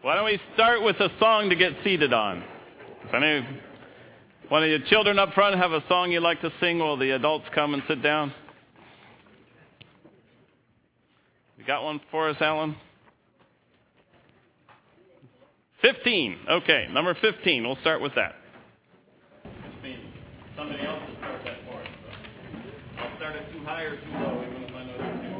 Why don't we start with a song to get seated on? If any one of your children up front have a song you'd like to sing while the adults come and sit down? You got one for us, Alan? 15. Okay, number 15. We'll start with that. Somebody else will start that for us. So I'll start it too high or too low, even if I know it's too.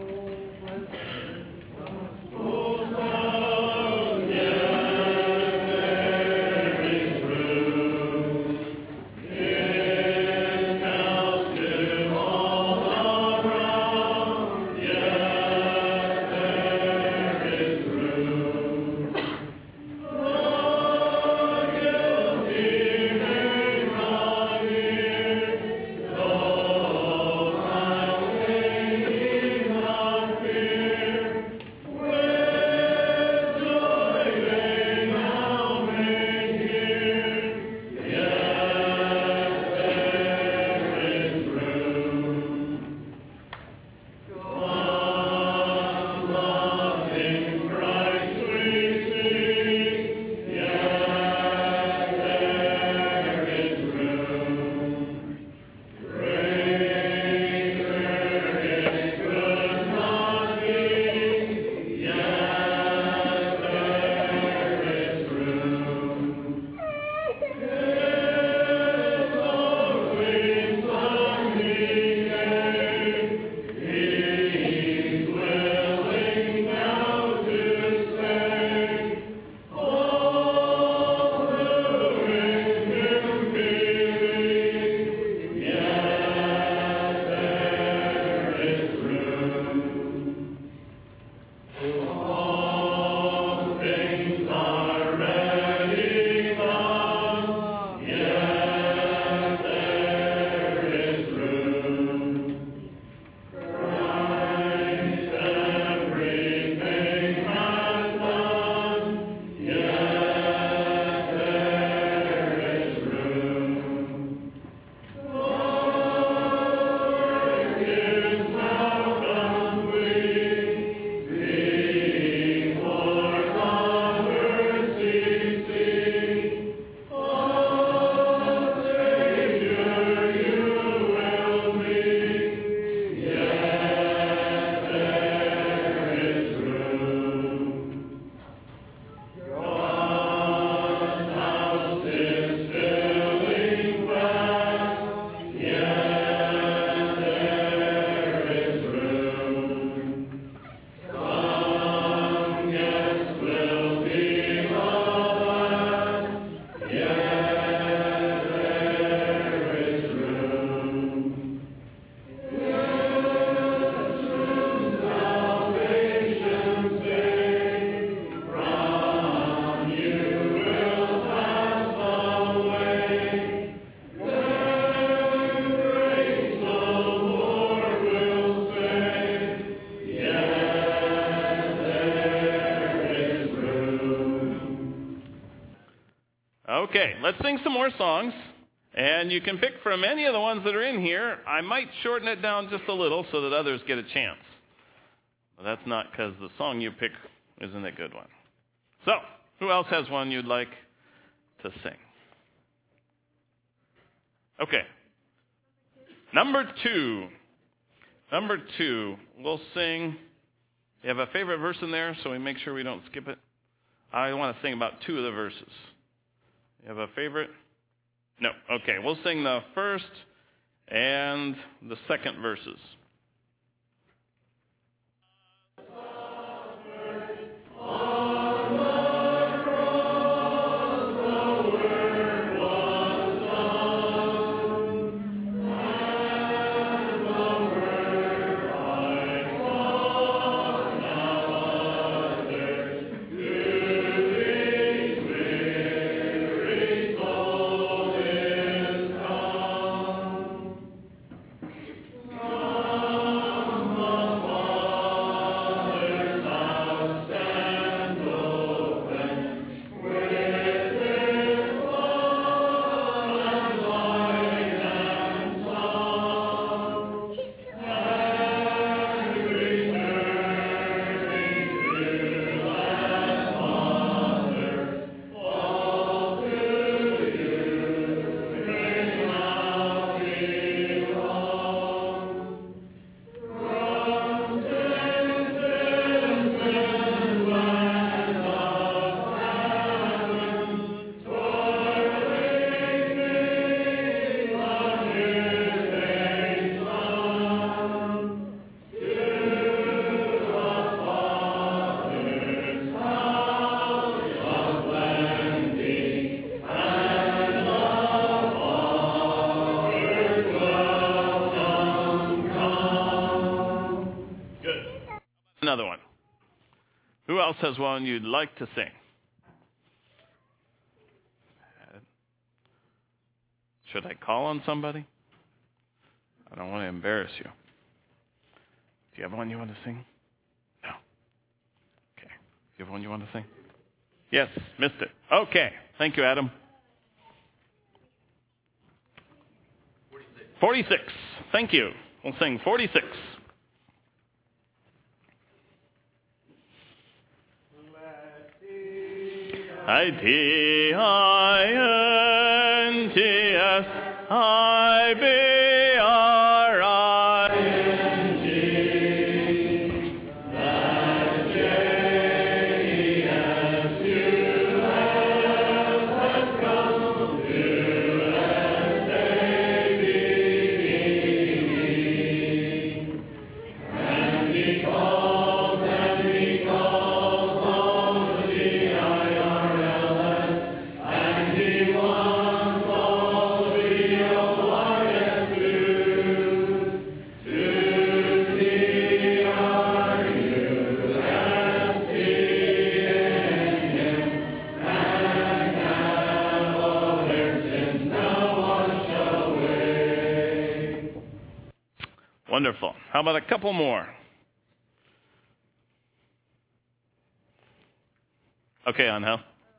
Okay, let's sing some more songs, and you can pick from any of the ones that are in here. I might shorten it down just a little so that others get a chance. But that's not because the song you pick isn't a good one. So, who else has one you'd like to sing? Okay. Number two. We'll sing. You have a favorite verse in there, so we make sure we don't skip it. I want to sing about two of the verses. You have a favorite? No. Okay, we'll sing the first and the second verses. Oh else has one you'd like to sing? Should I call on somebody? I don't want to embarrass you. Do you have one you want to sing? No. Okay. Do you have one you want to sing? Yes, missed it. Okay. Thank you, Adam. 46. Thank you. We'll sing 46. I-T-I-N-T-S I-B-R-I-N-G Wonderful. How about a couple more? Okay, Angel.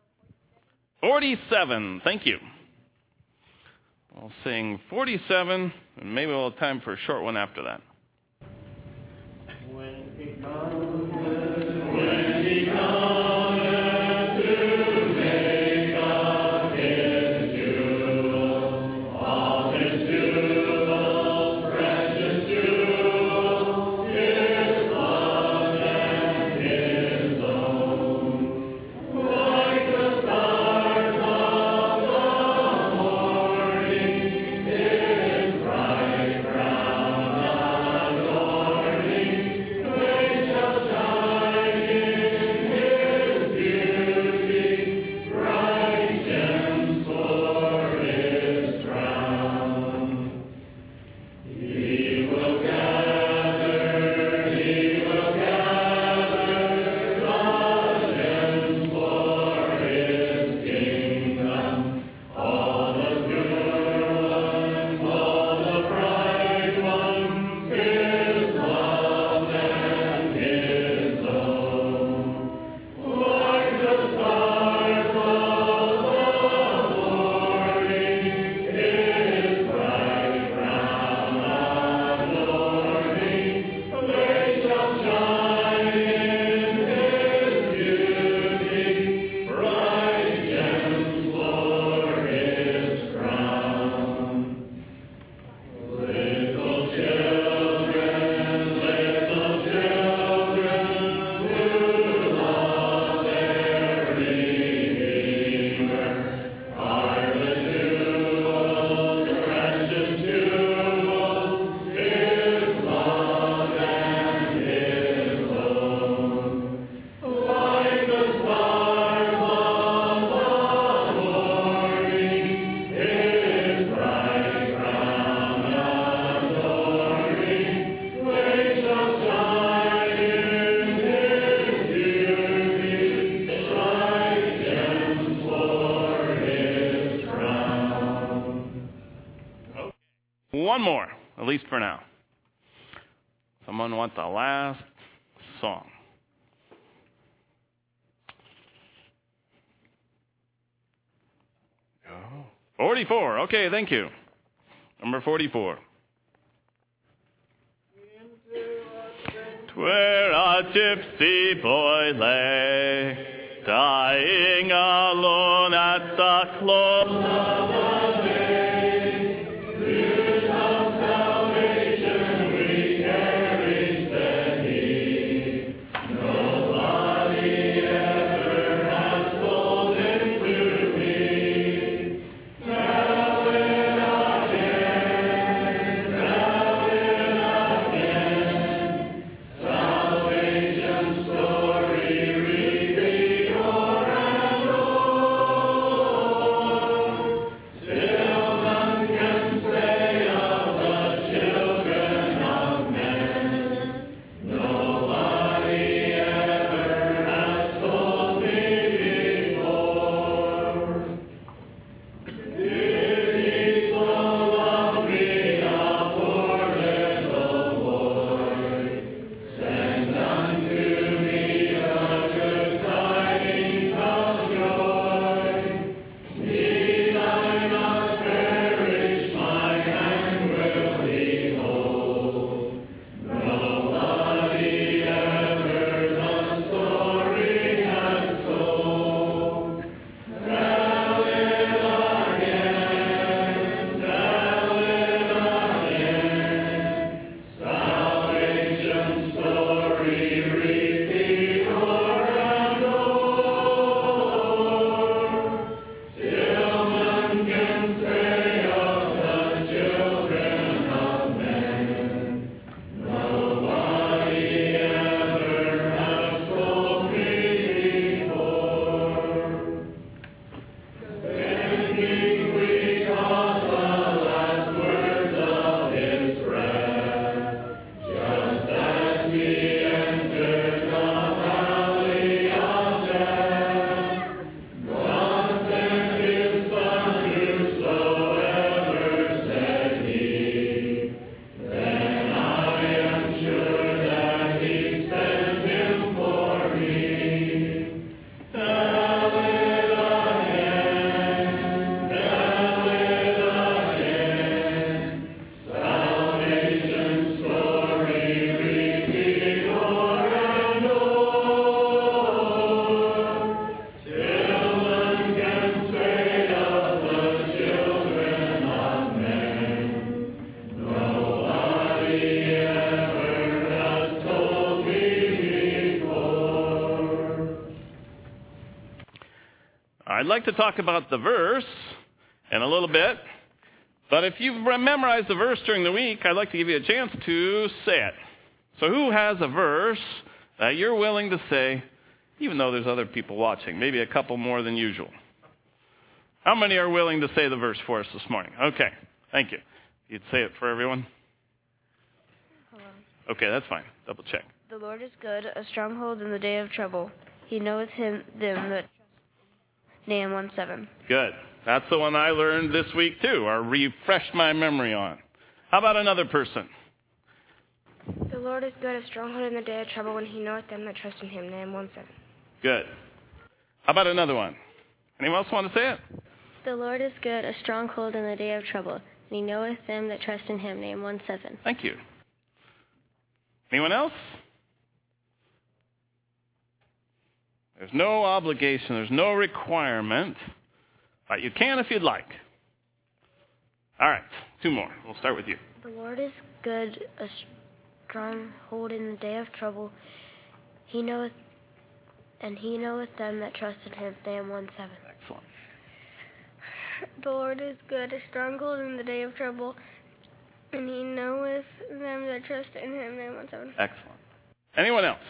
47. Thank you. We'll sing 47, and maybe we'll have time for a short one after that. When he comes to make up his jewels, all his jewels, precious jewels, his love and his own, like the stars of the morning, his bright crown adorning, they shall shine in his beauty, bright gems for his crown. He will gather the gems for his kingdom, all the pure ones, all the bright ones, his love and his own. Like the stars of the morning, his bright crown adorning, they shall shine in his beauty, bright gems for his crown. Little children who love their Redeemer are the jewels, precious jewels, his love and his own. Like the stars of the morning, his bright crown adorning, they shall shine in his beauty, bright gems for his crown. One more, at least for now. Someone want the last song? Oh. 44. Okay, thank you. Number 44. Where a gypsy boy lay, dying alone at the close of the day. News of salvation we carry, said he. Nobody ever has told him to me. Tell it again, salvation story, repeat o'er and o'er. I'd like to talk about the verse in a little bit. But if you've memorized the verse during the week, I'd like to give you a chance to say it. So who has a verse that you're willing to say, even though there's other people watching, maybe a couple more than usual? How many are willing to say the verse for us this morning? Okay, thank you. You'd say it for everyone? Hello. Okay, that's fine. Double check. The Lord is good, a stronghold in the day of trouble. He knoweth them that trust in him. Nahum 1:7. Good. That's the one I learned this week too, or refreshed my memory on. How about another person? The Lord is good, a stronghold in the day of trouble, and he knoweth them that trust in him. Nahum 1:7. Good. How about another one? Anyone else want to say it? The Lord is good, a stronghold in the day of trouble, and he knoweth them that trust in him. Nahum 1:7. Thank you. Anyone else? There's no obligation, there's no requirement, but you can if you'd like. All right, two more. We'll start with you. The Lord is good, a stronghold in the day of trouble. He knoweth them that trust in him. Nahum 1:7. Excellent. The Lord is good, a stronghold in the day of trouble, and he knoweth them that trust in him. Nahum 1:7. Excellent. Anyone else?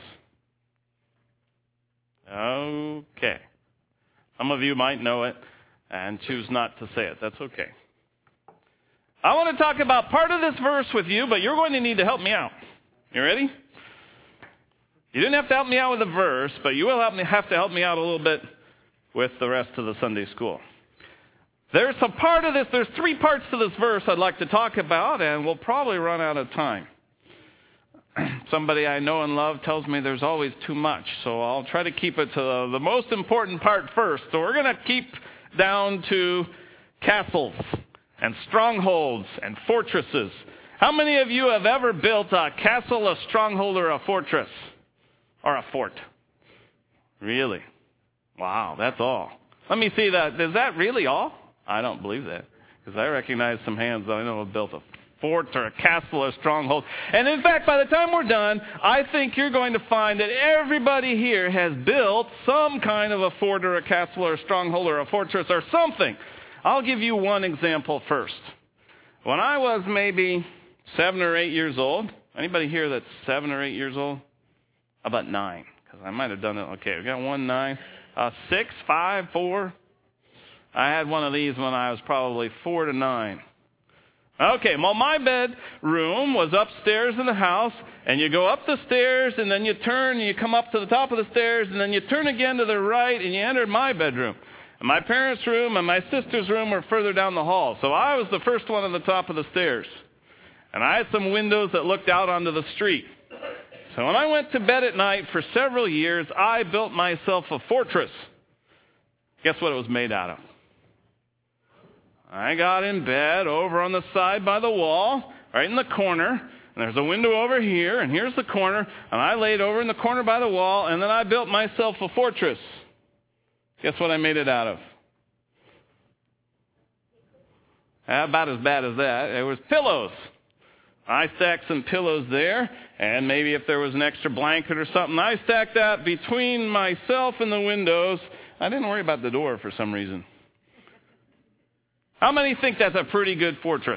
Okay. Some of you might know it and choose not to say it. That's okay. I want to talk about part of this verse with you, but you're going to need to help me out. You ready? You didn't have to help me out with the verse, but you will have to help me out a little bit with the rest of the Sunday school. There's a part of this, there's three parts to this verse I'd like to talk about, and we'll probably run out of time. Somebody I know and love tells me there's always too much, so I'll try to keep it to the most important part first. So we're going to keep down to castles and strongholds and fortresses. How many of you have ever built a castle, a stronghold, or a fortress? Or a fort? Really? Wow, that's all. Let me see that. Is that really all? I don't believe that, because I recognize some hands that I know have built a fort or a castle or a stronghold. And in fact, by the time we're done, I think you're going to find that everybody here has built some kind of a fort or a castle or a stronghold or a fortress or something. I'll give you one example first. When I was maybe 7 or 8 years old, anybody here that's 7 or 8 years old? How about 9? Because I might have done it. Okay, we got 1, 9, 6, 5, 4. I had one of these when I was probably 4 to 9. Okay, well, my bedroom was upstairs in the house, and you go up the stairs, and then you turn, and you come up to the top of the stairs, and then you turn again to the right, and you enter my bedroom. And my parents' room and my sister's room were further down the hall, so I was the first one on the top of the stairs. And I had some windows that looked out onto the street. So when I went to bed at night for several years, I built myself a fortress. Guess what it was made out of? I got in bed over on the side by the wall, right in the corner, and there's a window over here, and here's the corner, and I laid over in the corner by the wall, and then I built myself a fortress. Guess what I made it out of? About as bad as that. It was pillows. I stacked some pillows there, and maybe if there was an extra blanket or something, I stacked that between myself and the windows. I didn't worry about the door for some reason. How many think that's a pretty good fortress?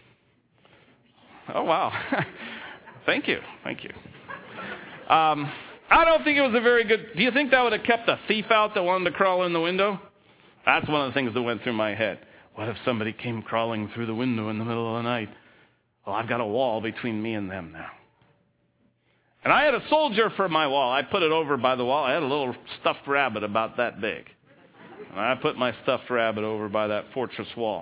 Oh, wow. Thank you. Thank you. I don't think it was a very good... Do you think that would have kept a thief out that wanted to crawl in the window? That's one of the things that went through my head. What if somebody came crawling through the window in the middle of the night? Well, I've got a wall between me and them now. And I had a soldier for my wall. I put it over by the wall. I had a little stuffed rabbit about that big. And I put my stuffed rabbit over by that fortress wall.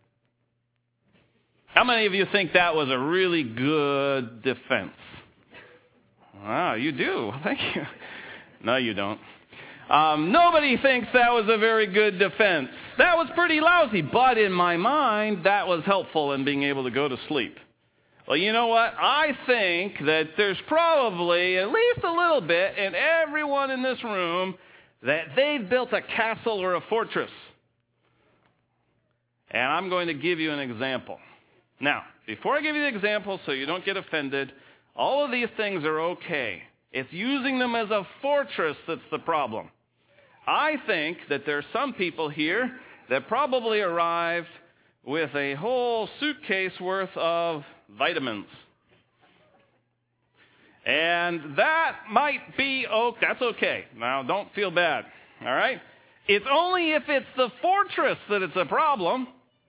How many of you think that was a really good defense? Wow, you do. Thank you. No, you don't. Nobody thinks that was a very good defense. That was pretty lousy, but in my mind, that was helpful in being able to go to sleep. Well, you know what? I think that there's probably at least a little bit in everyone in this room that they've built a castle or a fortress. And I'm going to give you an example. Now, before I give you the example so you don't get offended, all of these things are okay. It's using them as a fortress that's the problem. I think that there are some people here that probably arrived with a whole suitcase worth of vitamins. And that might be that's okay. Now, don't feel bad, all right? It's only if it's the fortress that it's a problem.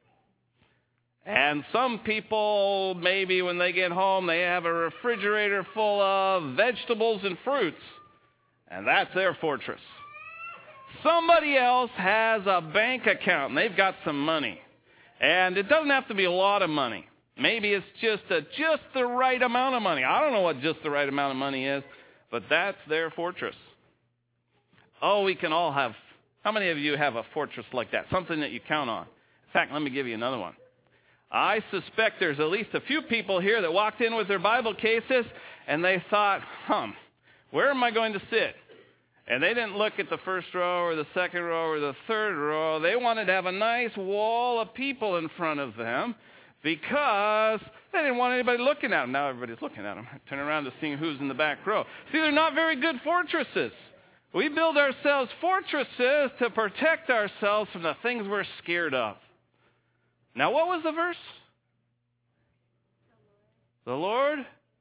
And some people, maybe when they get home, they have a refrigerator full of vegetables and fruits. And that's their fortress. Somebody else has a bank account, and they've got some money. And it doesn't have to be a lot of money. Maybe it's just the right amount of money. I don't know what just the right amount of money is, but that's their fortress. Oh, we can all have. How many of you have a fortress like that? Something that you count on. In fact, let me give you another one. I suspect there's at least a few people here that walked in with their Bible cases, and they thought, where am I going to sit? And they didn't look at the first row or the second row or the third row. They wanted to have a nice wall of people in front of them, because they didn't want anybody looking at them. Now everybody's looking at them. Turn around to see who's in the back row. See, they're not very good fortresses. We build ourselves fortresses to protect ourselves from the things we're scared of. Now, what was the verse? The Lord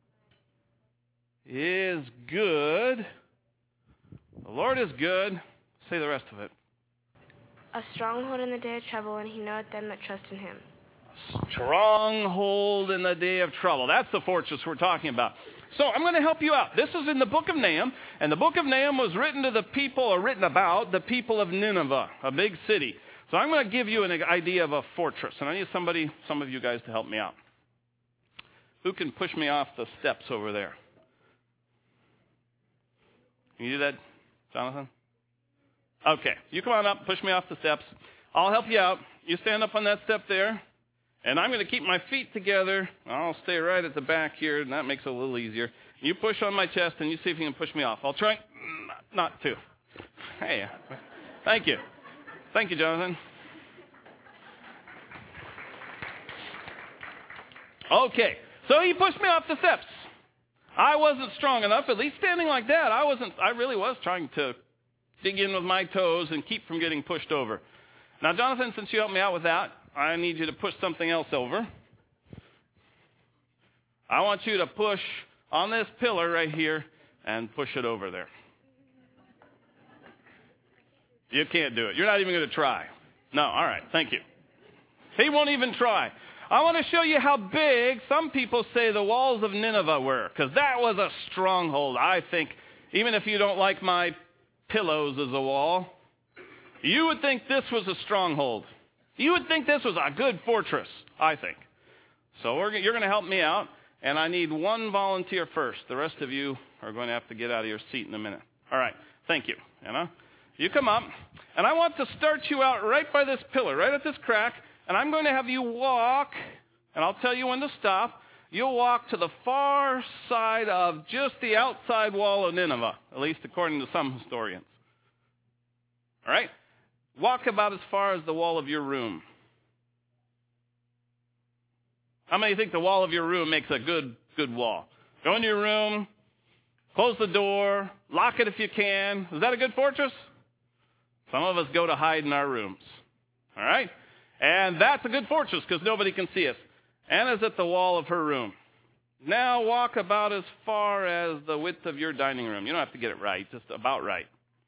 is good. The Lord is good. Say the rest of it. A stronghold in the day of trouble, and he knoweth them that trust in him. Stronghold in the day of trouble. That's the fortress we're talking about. So I'm going to help you out. This is in the book of Nahum, and the book of Nahum was written about the people of Nineveh, a big city. So I'm going to give you an idea of a fortress, and I need some of you guys to help me out. Who can push me off the steps over there? Can you do that, Jonathan? Okay, you come on up, push me off the steps. I'll help you out. You stand up on that step there. And I'm going to keep my feet together. I'll stay right at the back here, and that makes it a little easier. You push on my chest, and you see if you can push me off. I'll try not to. Hey, thank you. Thank you, Jonathan. Okay, so he pushed me off the steps. I wasn't strong enough, at least standing like that. I really was trying to dig in with my toes and keep from getting pushed over. Now, Jonathan, since you helped me out with that, I need you to push something else over. I want you to push on this pillar right here and push it over there. You can't do it. You're not even going to try. No, all right, thank you. He won't even try. I want to show you how big some people say the walls of Nineveh were, because that was a stronghold. I think, even if you don't like my pillows as a wall, you would think this was a stronghold. You would think this was a good fortress, I think. So you're going to help me out, and I need one volunteer first. The rest of you are going to have to get out of your seat in a minute. All right, thank you. Anna, you come up, and I want to start you out right by this pillar, right at this crack, and I'm going to have you walk, and I'll tell you when to stop. You'll walk to the far side of just the outside wall of Nineveh, at least according to some historians. All right? Walk about as far as the wall of your room. How many think the wall of your room makes a good wall? Go in your room, close the door, lock it if you can. Is that a good fortress? Some of us go to hide in our rooms. All right? And that's a good fortress because nobody can see us. Anna's at the wall of her room. Now walk about as far as the width of your dining room. You don't have to get it right, just about right.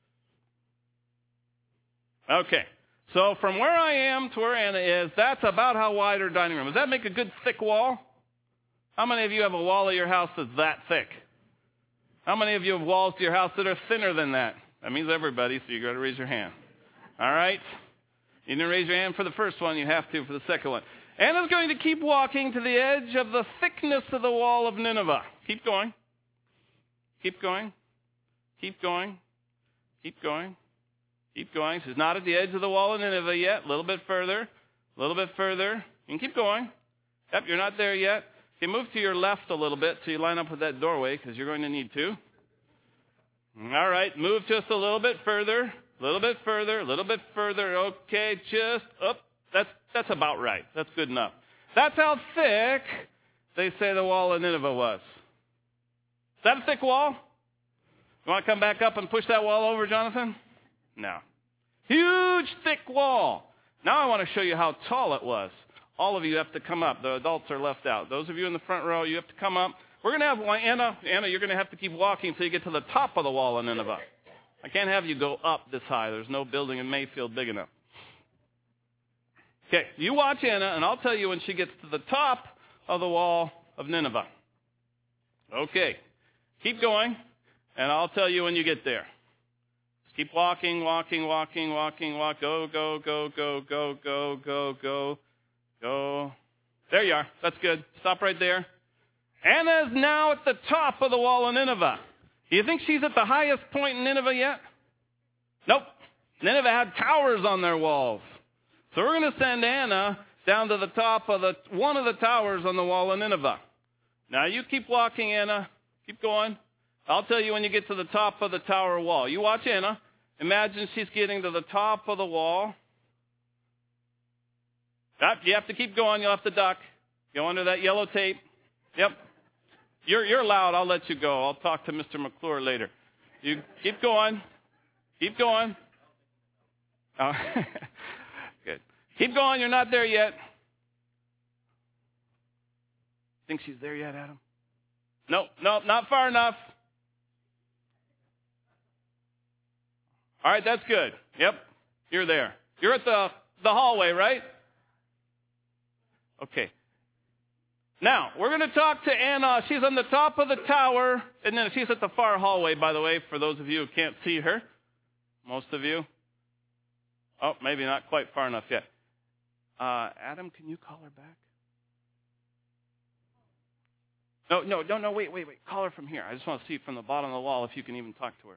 Okay, so from where I am to where Anna is, that's about how wide her dining room is. Does that make a good thick wall? How many of you have a wall of your house that's that thick? How many of you have walls to your house that are thinner than that? That means everybody, so you got to raise your hand. All right? You didn't raise your hand for the first one, you have to for the second one. Anna's going to keep walking to the edge of the thickness of the wall of Nineveh. Keep going. Keep going. Keep going. Keep going. Keep going. She's not at the edge of the wall of Nineveh yet. A little bit further. A little bit further. You can keep going. Yep, you're not there yet. Okay, move to your left a little bit so you line up with that doorway because you're going to need to. All right, move just a little bit further. A little bit further. A little bit further. Okay, just up. That's about right. That's good enough. That's how thick they say the wall of Nineveh was. Is that a thick wall? You want to come back up and push that wall over, Jonathan? Now, huge, thick wall. Now I want to show you how tall it was. All of you have to come up. The adults are left out. Those of you in the front row, you have to come up. We're going to have, Anna, you're going to have to keep walking until you get to the top of the wall of Nineveh. I can't have you go up this high. There's no building in Mayfield big enough. Okay, you watch Anna, and I'll tell you when she gets to the top of the wall of Nineveh. Okay, keep going, and I'll tell you when you get there. Just keep walking. Walk. Go. There you are. That's good. Stop right there. Anna is now at the top of the wall of Nineveh. Do you think she's at the highest point in Nineveh yet? Nope. Nineveh had towers on their walls. So we're going to send Anna down to the top of one of the towers on the wall of Nineveh. Now you keep walking, Anna. Keep going. I'll tell you when you get to the top of the tower wall. You watch Anna. Imagine she's getting to the top of the wall. You have to keep going. You'll have to duck. Go under that yellow tape. Yep. You're loud. I'll let you go. I'll talk to Mr. McClure later. You keep going. Keep going. Oh. Good. Keep going. You're not there yet. Think she's there yet, Adam? Nope, not far enough. All right, that's good. Yep, you're there. You're at the hallway, right? Okay. Now, we're going to talk to Anna. She's on the top of the tower, and then she's at the far hallway, by the way, for those of you who can't see her. Most of you. Oh, maybe not quite far enough yet. Adam, can you call her back? No, wait. Call her from here. I just want to see from the bottom of the wall if you can even talk to her.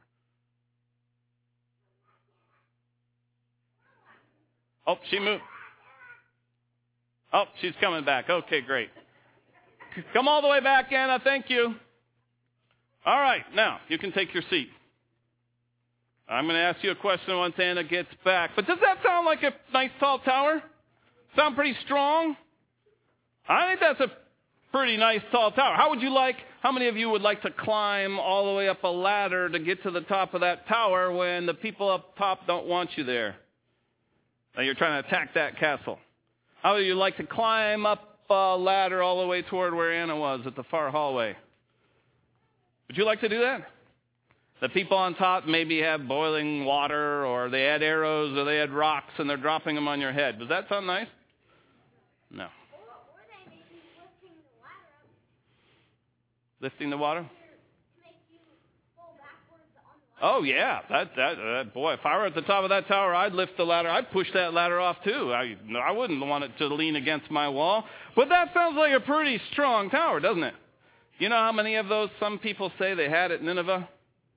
Oh, she moved. Oh, she's coming back. Okay, great. Come all the way back, Anna. Thank you. All right, now you can take your seat. I'm going to ask you a question once Anna gets back. But does that sound like a nice tall tower? Sound pretty strong? I think that's a pretty nice tall tower. How many of you would like to climb all the way up a ladder to get to the top of that tower when the people up top don't want you there? Now you're trying to attack that castle. How would you like to climb up a ladder all the way toward where Anna was at the far hallway? Would you like to do that? The people on top maybe have boiling water, or they had arrows, or they had rocks, and they're dropping them on your head. Does that sound nice? No. Or they may be lifting the ladder up. Lifting the water? To make you fall backwards on the ladder. Oh, yeah. Boy, if I were at the top of that tower, I'd lift the ladder. I'd push that ladder off, too. I wouldn't want it to lean against my wall. But that sounds like a pretty strong tower, doesn't it? You know how many of those some people say they had at Nineveh?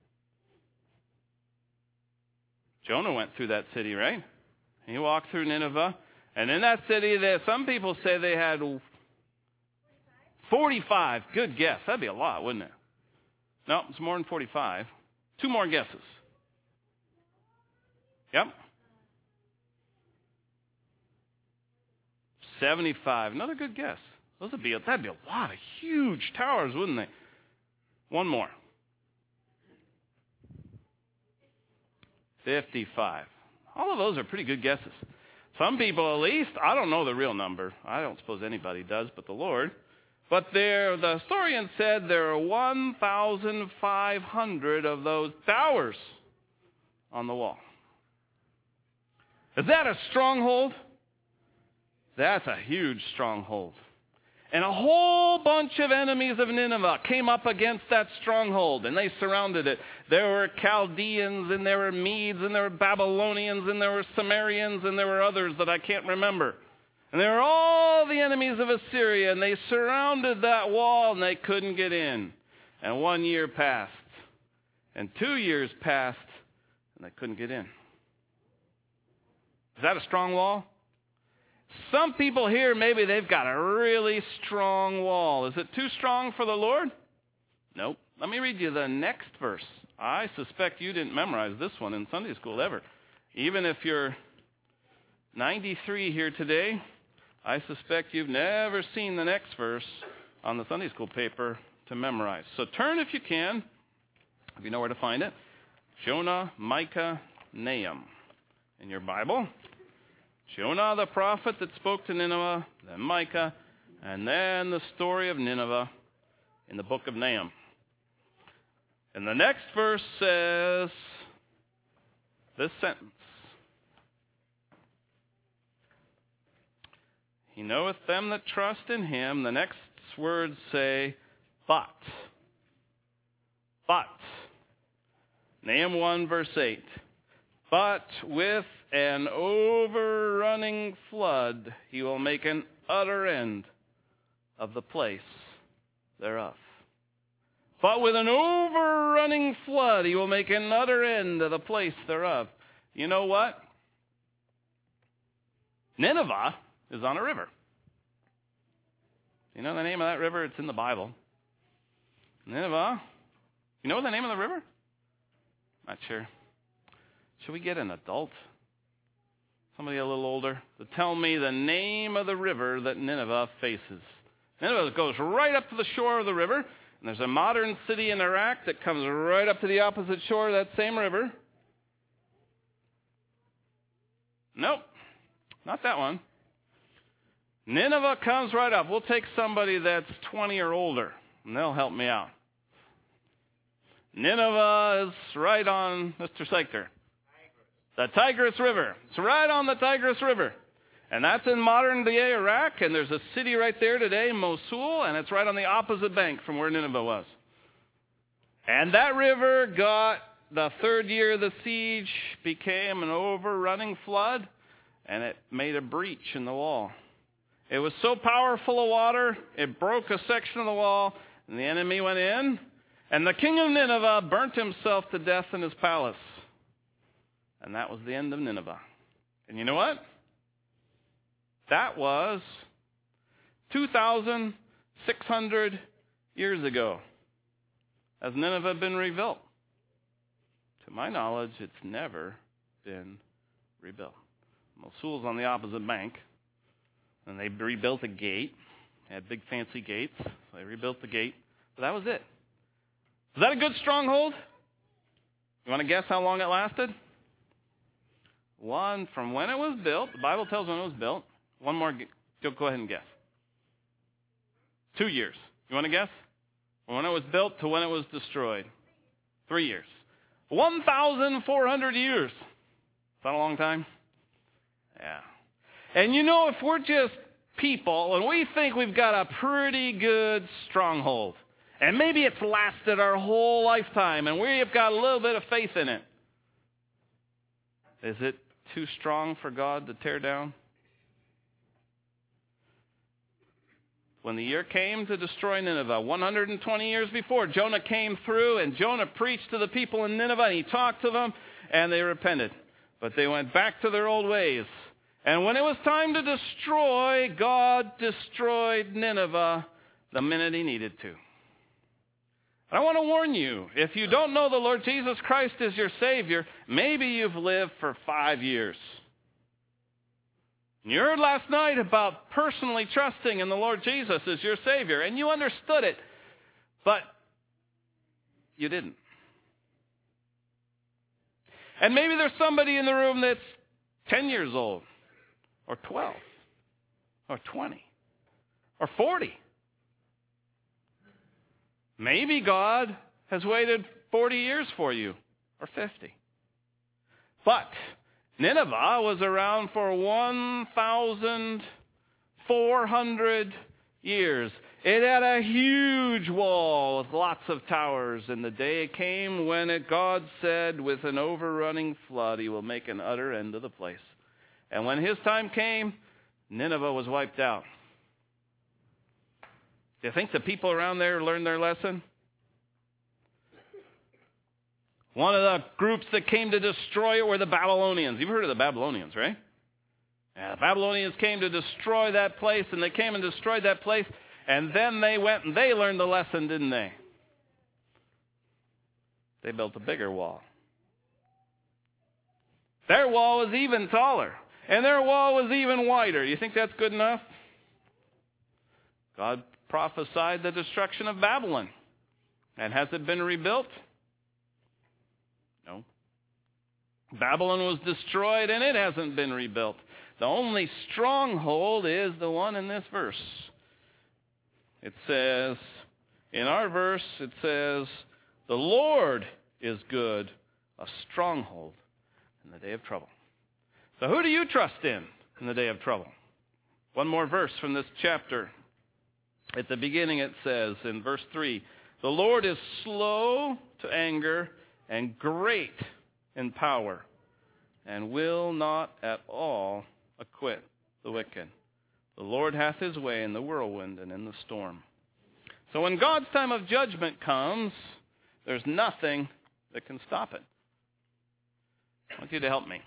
Jonah went through that city, right? He walked through Nineveh. And in that city, some people say they had 45. Good guess. That'd be a lot, wouldn't it? No, it's more than 45. 2 more guesses. Yep. 75. Another good guess. That'd be a lot of huge towers, wouldn't they? 1 more. 55. All of those are pretty good guesses. Some people, at least, I don't know the real number. I don't suppose anybody does but the Lord. But the historian said there are 1,500 of those towers on the wall. Is that a stronghold? That's a huge stronghold. And a whole bunch of enemies of Nineveh came up against that stronghold, and they surrounded it. There were Chaldeans, and there were Medes, and there were Babylonians, and there were Sumerians, and there were others that I can't remember. And there were all the enemies of Assyria, and they surrounded that wall, and they couldn't get in. And 1 year passed, and 2 years passed, and they couldn't get in. Is that a strong wall? Some people here, maybe they've got a really strong wall. Is it too strong for the Lord? Nope. Let me read you the next verse. I suspect you didn't memorize this one in Sunday school ever. Even if you're 93 here today, I suspect you've never seen the next verse on the Sunday school paper to memorize. So turn if you can, if you know where to find it. Jonah, Micah, Nahum in your Bible. Jonah the prophet that spoke to Nineveh, then Micah, and then the story of Nineveh in the book of Nahum. And the next verse says this sentence. He knoweth them that trust in him. The next words say, but. But. Nahum 1 verse 8. But with an overrunning flood he will make an utter end of the place thereof. But with an overrunning flood he will make an utter end of the place thereof. You know what? Nineveh is on a river. You know the name of that river? It's in the Bible. Nineveh. You know the name of the river? Not sure. Should we get an adult? Somebody a little older to tell me the name of the river that Nineveh faces. Nineveh goes right up to the shore of the river, and there's a modern city in Iraq that comes right up to the opposite shore of that same river. Nope, not that one. Nineveh comes right up. We'll take somebody that's 20 or older, and they'll help me out. Nineveh is right on Mr. Seichter. The Tigris River. It's right on the Tigris River. And that's in modern-day Iraq, and there's a city right there today, Mosul, and it's right on the opposite bank from where Nineveh was. And that river got, the third year of the siege, became an overrunning flood, and it made a breach in the wall. It was so powerful a water, it broke a section of the wall, and the enemy went in, and the king of Nineveh burnt himself to death in his palace. And that was the end of Nineveh. And you know what? That was 2,600 years ago. Has Nineveh been rebuilt? To my knowledge, it's never been rebuilt. Mosul's on the opposite bank. And they rebuilt a gate. They had big fancy gates. So they rebuilt the gate. But that was it. Was that a good stronghold? You want to guess how long it lasted? One, from when it was built. The Bible tells when it was built. One more. Go ahead and guess. 2 years. You want to guess? From when it was built to when it was destroyed. 3 years. 1,400 years. Is that a long time? Yeah. And you know, if we're just people and we think we've got a pretty good stronghold, and maybe it's lasted our whole lifetime, and we've got a little bit of faith in it, is it too strong for God to tear down? When the year came to destroy Nineveh, 120 years before, Jonah came through, and Jonah preached to the people in Nineveh, and he talked to them, and they repented. But they went back to their old ways. And when it was time to destroy, God destroyed Nineveh the minute he needed to. And I want to warn you, if you don't know the Lord Jesus Christ as your Savior, maybe you've lived for 5 years. You heard last night about personally trusting in the Lord Jesus as your Savior, and you understood it, but you didn't. And maybe there's somebody in the room that's 10 years old, or 12, or 20, or 40. Maybe God has waited 40 years for you, or 50. But Nineveh was around for 1,400 years. It had a huge wall with lots of towers, and the day came when God said, with an overrunning flood, he will make an utter end of the place. And when his time came, Nineveh was wiped out. Do you think the people around there learned their lesson? One of the groups that came to destroy it were the Babylonians. You've heard of the Babylonians, right? Yeah, the Babylonians came to destroy that place, and they came and destroyed that place, and then they went and they learned the lesson, didn't they? They built a bigger wall. Their wall was even taller, and their wall was even wider. You think that's good enough? God prophesied the destruction of Babylon. And has it been rebuilt? No. Babylon was destroyed and it hasn't been rebuilt. The only stronghold is the one in this verse. It says, in our verse, it says, the Lord is good, a stronghold in the day of trouble. So who do you trust in the day of trouble? One more verse from this chapter. At the beginning it says in verse 3, the Lord is slow to anger and great in power, and will not at all acquit the wicked. The Lord hath his way in the whirlwind and in the storm. So when God's time of judgment comes, there's nothing that can stop it. I want you to help me.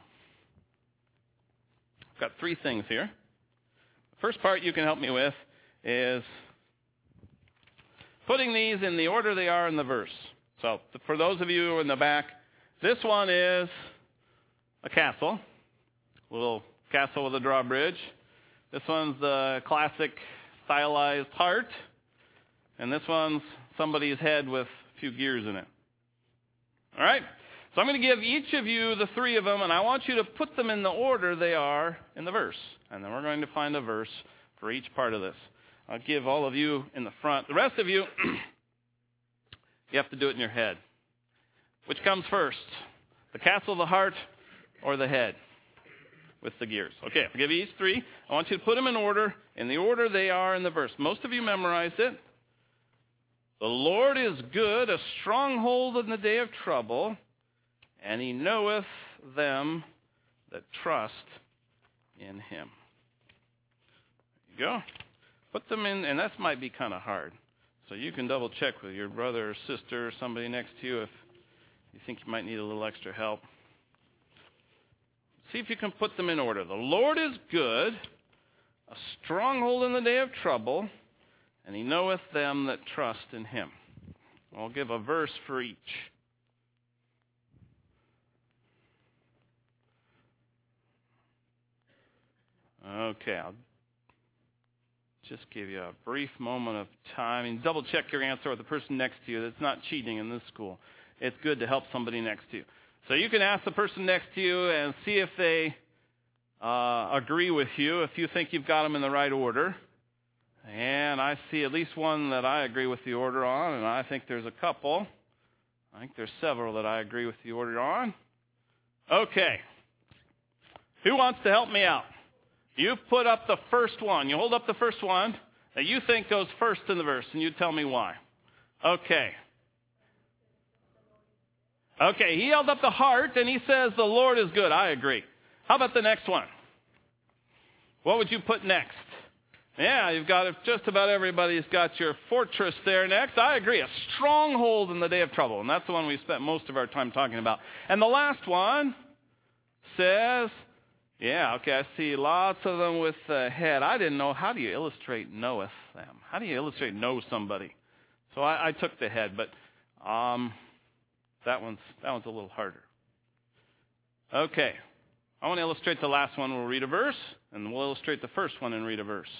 I've got 3 things here. The first part you can help me with is putting these in the order they are in the verse. So for those of you in the back, this one is a castle, a little castle with a drawbridge. This one's the classic stylized heart. And this one's somebody's head with a few gears in it. All right? So I'm going to give each of you the 3 of them, and I want you to put them in the order they are in the verse. And then we're going to find a verse for each part of this. I'll give all of you in the front. The rest of you, you have to do it in your head. Which comes first? The castle, the heart, or the head with the gears? Okay, I'll give you each 3. I want you to put them in the order they are in the verse. Most of you memorized it. The Lord is good, a stronghold in the day of trouble, and he knoweth them that trust in him. There you go. Put them in, and that might be kind of hard. So you can double check with your brother or sister or somebody next to you if you think you might need a little extra help. See if you can put them in order. The Lord is good, a stronghold in the day of trouble, and he knoweth them that trust in him. I'll give a verse for each. Okay, I'll just give you a brief moment of time. And double check your answer with the person next to you. That's not cheating in this school. It's good to help somebody next to you. So you can ask the person next to you and see if they agree with you, if you think you've got them in the right order. And I see at least one that I agree with the order on, and I think there's a couple. I think there's several that I agree with the order on. Okay. Who wants to help me out? You put up the first one. You hold up the first one that you think goes first in the verse, and you tell me why. Okay. Okay, he held up the heart, and he says the Lord is good. I agree. How about the next one? What would you put next? Yeah, you've got it. Just about everybody's got your fortress there next. I agree. A stronghold in the day of trouble. And that's the one we spent most of our time talking about. And the last one says, yeah, okay, I see lots of them with the head. I didn't know. How do you illustrate knoweth them? How do you illustrate know somebody? So I took the head, but that one's a little harder. Okay. I want to illustrate the last one. We'll read a verse, and we'll illustrate the first one and read a verse.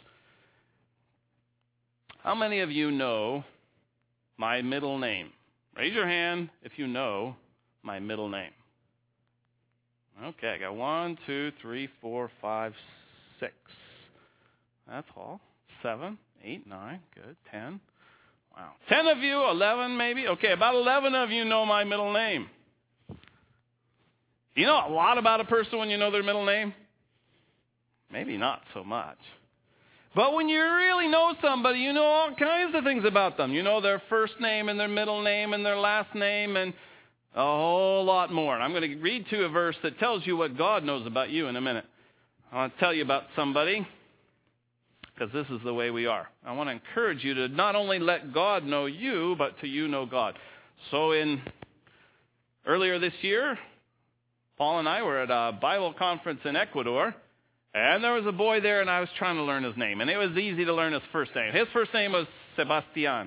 How many of you know my middle name? Raise your hand if you know my middle name. Okay, I got 1, 2, 3, 4, 5, 6. That's all. 7, 8, 9. Good. 10. Wow. 10 of you, 11 maybe? Okay, about 11 of you know my middle name. Do you know a lot about a person when you know their middle name? Maybe not so much. But when you really know somebody, you know all kinds of things about them. You know their first name and their middle name and their last name and a whole lot more. And I'm going to read to you a verse that tells you what God knows about you in a minute. I want to tell you about somebody because this is the way we are. I want to encourage you to not only let God know you, but to you know God. So earlier this year, Paul and I were at a Bible conference in Ecuador, and there was a boy there, and I was trying to learn his name. And it was easy to learn his first name. His first name was Sebastian.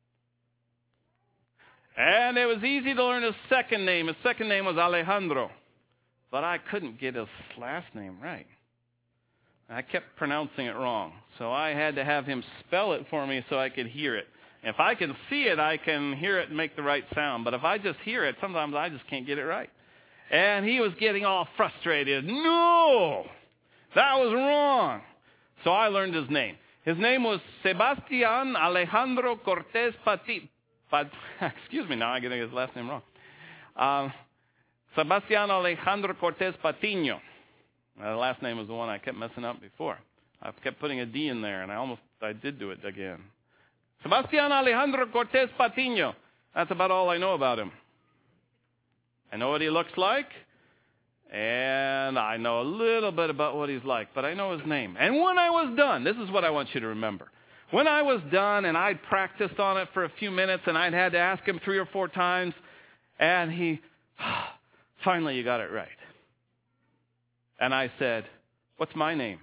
And it was easy to learn his second name. His second name was Alejandro. But I couldn't get his last name right. I kept pronouncing it wrong. So I had to have him spell it for me so I could hear it. If I can see it, I can hear it and make the right sound. But if I just hear it, sometimes I just can't get it right. And he was getting all frustrated. No, that was wrong. So I learned his name. His name was Sebastián Alejandro Cortés excuse me, now I'm getting his last name wrong. Sebastián Alejandro Cortés Patiño. The last name was the one I kept messing up before. I kept putting a D in there, and I did do it again. Sebastián Alejandro Cortés Patiño. That's about all I know about him. I know what he looks like, and I know a little bit about what he's like, but I know his name. And when I was done, this is what I want you to remember. When I was done, and I'd practiced on it for a few minutes, and I'd had to ask him 3 or 4 times, and he, finally, you got it right. And I said, what's my name?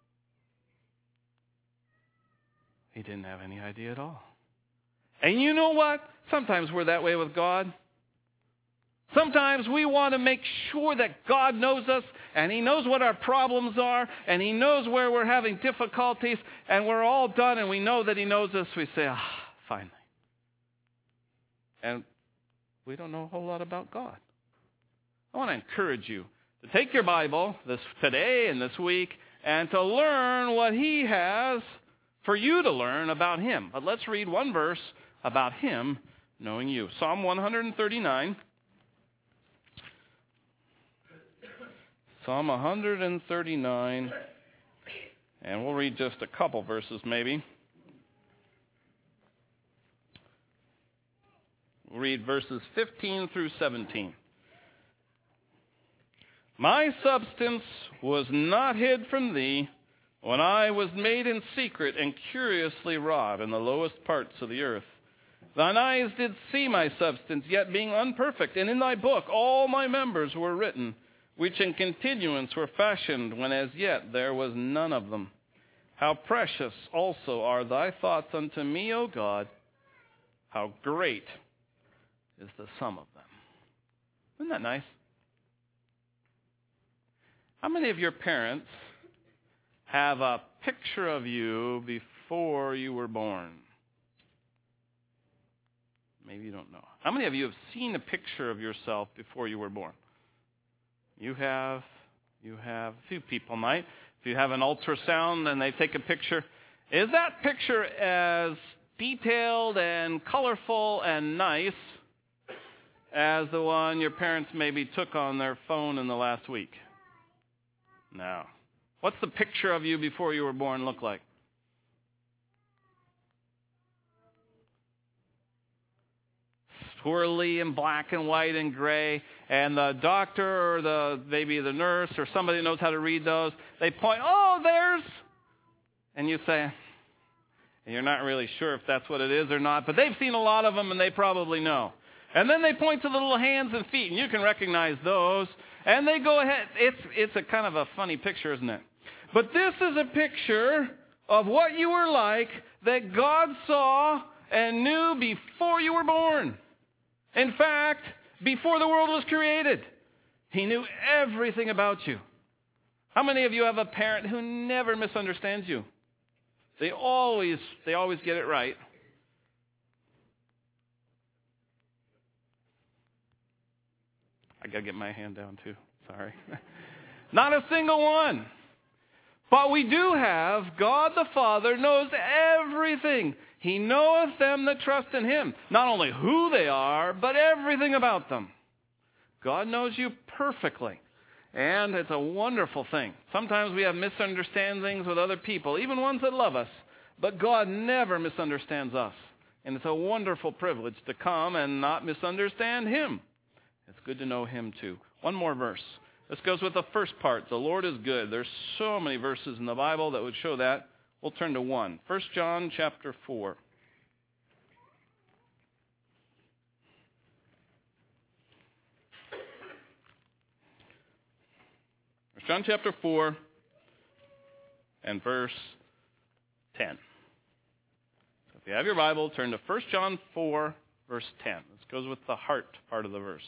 He didn't have any idea at all. And you know what? Sometimes we're that way with God. Sometimes we want to make sure that God knows us, and He knows what our problems are, and He knows where we're having difficulties, and we're all done, and we know that He knows us. We say, finally. And we don't know a whole lot about God. I want to encourage you to take your Bible today and this week and to learn what He has for you to learn about Him. But let's read one verse about Him knowing you. Psalm 139. Psalm 139, and we'll read just a couple verses maybe. We'll read verses 15 through 17. My substance was not hid from thee when I was made in secret and curiously wrought in the lowest parts of the earth. Thine eyes did see my substance, yet being unperfect, and in thy book all my members were written, which in continuance were fashioned, when as yet there was none of them. How precious also are thy thoughts unto me, O God! How great is the sum of them. Isn't that nice? How many of your parents have a picture of you before you were born? Maybe you don't know. How many of you have seen a picture of yourself before you were born? You have a few people might. If you have an ultrasound and they take a picture, is that picture as detailed and colorful and nice as the one your parents maybe took on their phone in the last week? No. What's the picture of you before you were born look like? Swirly and black and white and gray, and the doctor or maybe the nurse or somebody knows how to read those, they point, there's, and you say, and you're not really sure if that's what it is or not, but they've seen a lot of them and they probably know. And then they point to the little hands and feet, and you can recognize those, and they go ahead. It's a kind of a funny picture, isn't it? But this is a picture of what you were like that God saw and knew before you were born. In fact, before the world was created, He knew everything about you. How many of you have a parent who never misunderstands you? They always get it right. I got to get my hand down too. Sorry. Not a single one. But we do have God the Father knows everything. He knoweth them that trust in Him. Not only who they are, but everything about them. God knows you perfectly. And it's a wonderful thing. Sometimes we have misunderstandings with other people, even ones that love us. But God never misunderstands us. And it's a wonderful privilege to come and not misunderstand Him. It's good to know Him too. One more verse. This goes with the first part. The Lord is good. There's so many verses in the Bible that would show that. We'll turn to one. 1 John chapter 4. 1 John chapter 4 and verse 10. So if you have your Bible, turn to 1 John 4, verse 10. This goes with the heart part of the verse.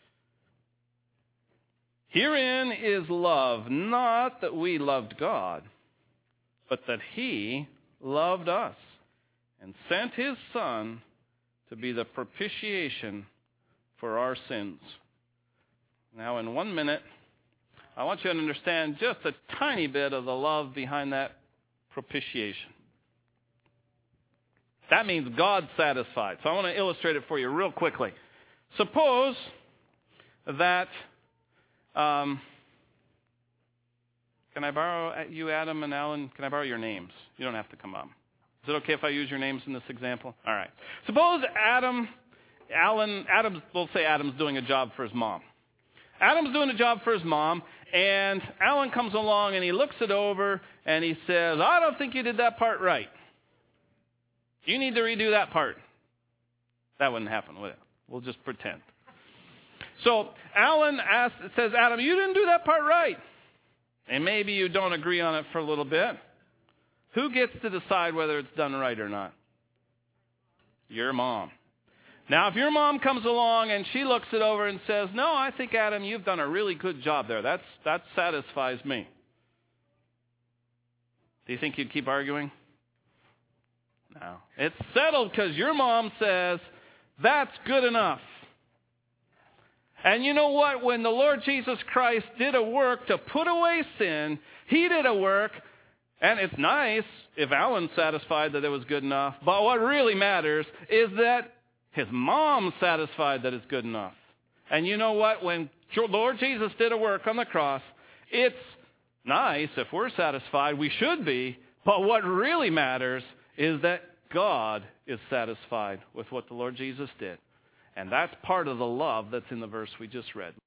Herein is love, not that we loved God, but that He loved us and sent His Son to be the propitiation for our sins. Now, in 1 minute, I want you to understand just a tiny bit of the love behind that propitiation. That means God satisfied. So I want to illustrate it for you real quickly. Suppose that, can I borrow you, Adam and Alan? Can I borrow your names? You don't have to come up. Is it okay if I use your names in this example? All right. Suppose we'll say Adam's doing a job for his mom. Adam's doing a job for his mom, and Alan comes along and he looks it over and he says, I don't think you did that part right. You need to redo that part. That wouldn't happen, would it? We'll just pretend. So Alan says, Adam, you didn't do that part right. And maybe you don't agree on it for a little bit. Who gets to decide whether it's done right or not? Your mom. Now, if your mom comes along and she looks it over and says, no, I think, Adam, you've done a really good job there. That satisfies me. Do you think you'd keep arguing? No. It's settled because your mom says, that's good enough. And you know what? When the Lord Jesus Christ did a work to put away sin, He did a work, and it's nice if Alan's satisfied that it was good enough, but what really matters is that his mom's satisfied that it's good enough. And you know what? When Lord Jesus did a work on the cross, it's nice if we're satisfied. We should be. But what really matters is that God is satisfied with what the Lord Jesus did. And that's part of the love that's in the verse we just read.